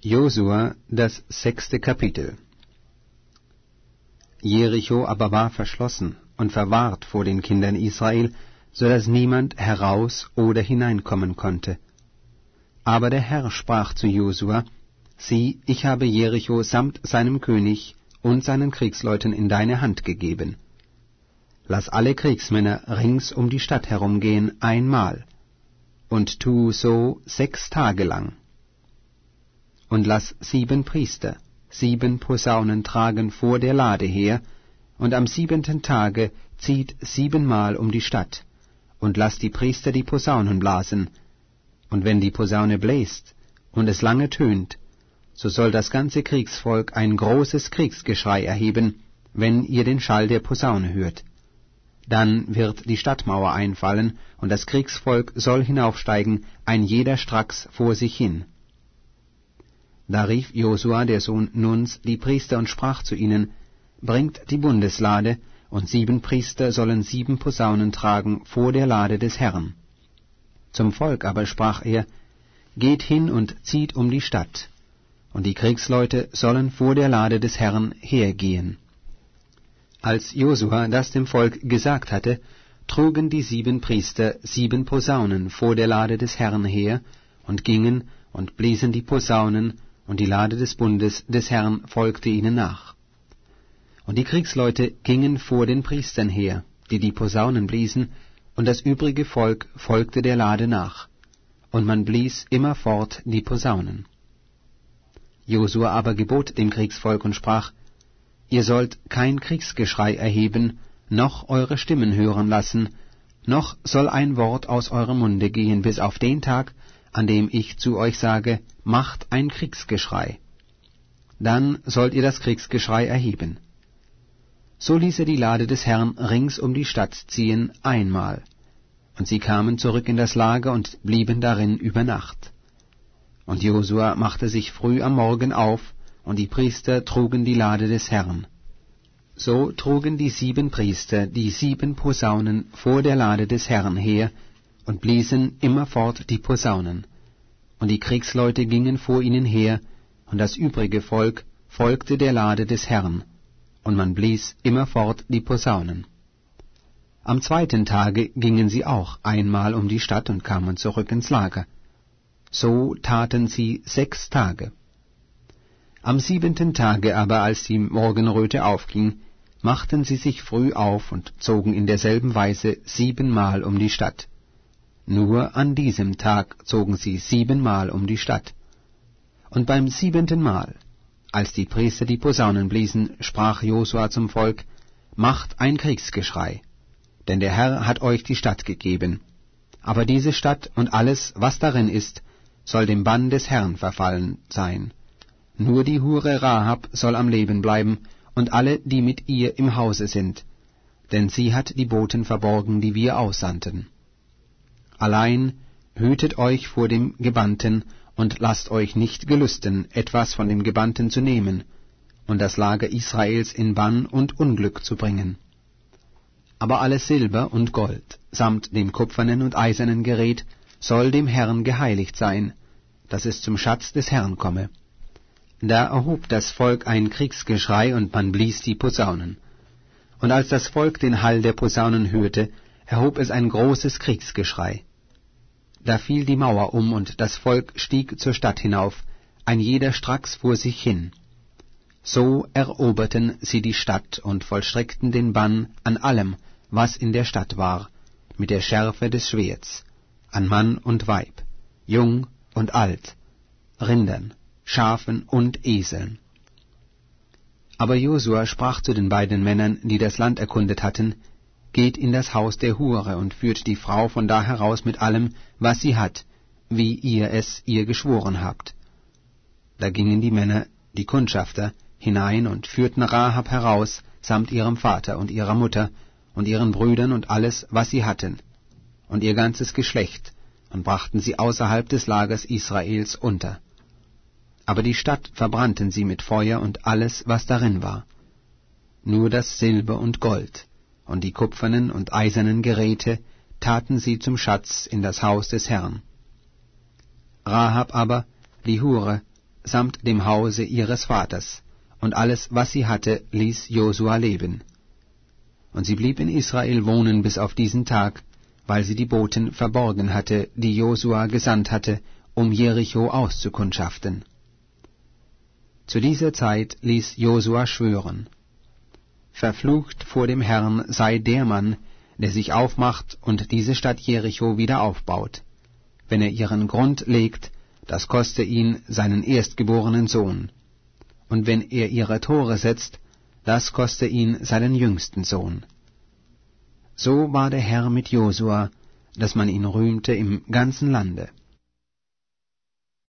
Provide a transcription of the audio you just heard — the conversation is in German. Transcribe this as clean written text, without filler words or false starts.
Josua, das 6. Kapitel. Jericho aber war verschlossen und verwahrt vor den Kindern Israel, so dass niemand heraus oder hineinkommen konnte. Aber der Herr sprach zu Josua: Sieh, ich habe Jericho samt seinem König und seinen Kriegsleuten in deine Hand gegeben. Lass alle Kriegsmänner rings um die Stadt herumgehen einmal, und tu so 6 Tage lang. Und lass 7 Priester 7 Posaunen tragen vor der Lade her, und am 7. Tage zieht 7-mal um die Stadt, und lass die Priester die Posaunen blasen. Und wenn die Posaune bläst und es lange tönt, so soll das ganze Kriegsvolk ein großes Kriegsgeschrei erheben, wenn ihr den Schall der Posaune hört. Dann wird die Stadtmauer einfallen, und das Kriegsvolk soll hinaufsteigen, ein jeder stracks vor sich hin. Da rief Josua, der Sohn Nuns, die Priester und sprach zu ihnen: Bringt die Bundeslade, und 7 Priester sollen 7 Posaunen tragen vor der Lade des Herrn. Zum Volk aber sprach er: Geht hin und zieht um die Stadt, und die Kriegsleute sollen vor der Lade des Herrn hergehen. Als Josua das dem Volk gesagt hatte, trugen die 7 Priester 7 Posaunen vor der Lade des Herrn her und gingen und bliesen die Posaunen, und die Lade des Bundes des Herrn folgte ihnen nach. Und die Kriegsleute gingen vor den Priestern her, die die Posaunen bliesen, und das übrige Volk folgte der Lade nach, und man blies immerfort die Posaunen. Josua aber gebot dem Kriegsvolk und sprach: Ihr sollt kein Kriegsgeschrei erheben, noch eure Stimmen hören lassen, noch soll ein Wort aus eurem Munde gehen, bis auf den Tag, an dem ich zu euch sage: Macht ein Kriegsgeschrei. Dann sollt ihr das Kriegsgeschrei erheben. So ließ er die Lade des Herrn rings um die Stadt ziehen einmal, und sie kamen zurück in das Lager und blieben darin über Nacht. Und Josua machte sich früh am Morgen auf, und die Priester trugen die Lade des Herrn. So trugen die 7 Priester die 7 Posaunen vor der Lade des Herrn her und bliesen immerfort die Posaunen. Und die Kriegsleute gingen vor ihnen her, und das übrige Volk folgte der Lade des Herrn, und man blies immerfort die Posaunen. Am 2. Tage gingen sie auch einmal um die Stadt und kamen zurück ins Lager. So taten sie 6 Tage. Am 7. Tage aber, als die Morgenröte aufging, machten sie sich früh auf und zogen in derselben Weise 7-mal um die Stadt. Nur an diesem Tag zogen sie 7-mal um die Stadt. Und beim 7. Mal, als die Priester die Posaunen bliesen, sprach Josua zum Volk: Macht ein Kriegsgeschrei, denn der Herr hat euch die Stadt gegeben. Aber diese Stadt und alles, was darin ist, soll dem Bann des Herrn verfallen sein. Nur die Hure Rahab soll am Leben bleiben, und alle, die mit ihr im Hause sind, denn sie hat die Boten verborgen, die wir aussandten. Allein hütet euch vor dem Gebannten, und lasst euch nicht gelüsten, etwas von dem Gebannten zu nehmen, und das Lager Israels in Bann und Unglück zu bringen. Aber alles Silber und Gold, samt dem kupfernen und eisernen Gerät, soll dem Herrn geheiligt sein, dass es zum Schatz des Herrn komme. Da erhob das Volk ein Kriegsgeschrei, und man blies die Posaunen. Und als das Volk den Hall der Posaunen hörte, erhob es ein großes Kriegsgeschrei. Da fiel die Mauer um, und das Volk stieg zur Stadt hinauf, ein jeder stracks vor sich hin. So eroberten sie die Stadt und vollstreckten den Bann an allem, was in der Stadt war, mit der Schärfe des Schwerts, an Mann und Weib, jung und alt, Rindern, Schafen und Eseln. Aber Josua sprach zu den beiden Männern, die das Land erkundet hatten: Geht in das Haus der Hure und führt die Frau von da heraus mit allem, was sie hat, wie ihr es ihr geschworen habt. Da gingen die Männer, die Kundschafter, hinein und führten Rahab heraus, samt ihrem Vater und ihrer Mutter und ihren Brüdern und alles, was sie hatten, und ihr ganzes Geschlecht, und brachten sie außerhalb des Lagers Israels unter. Aber die Stadt verbrannten sie mit Feuer und alles, was darin war. Nur das Silber und Gold und die kupfernen und eisernen Geräte taten sie zum Schatz in das Haus des Herrn. Rahab aber, die Hure, samt dem Hause ihres Vaters, und alles, was sie hatte, ließ Josua leben. Und sie blieb in Israel wohnen bis auf diesen Tag, weil sie die Boten verborgen hatte, die Josua gesandt hatte, um Jericho auszukundschaften. Zu dieser Zeit ließ Josua schwören: Verflucht vor dem Herrn sei der Mann, der sich aufmacht und diese Stadt Jericho wieder aufbaut. Wenn er ihren Grund legt, das koste ihn seinen erstgeborenen Sohn. Und wenn er ihre Tore setzt, das koste ihn seinen jüngsten Sohn. So war der Herr mit Josua, dass man ihn rühmte im ganzen Lande.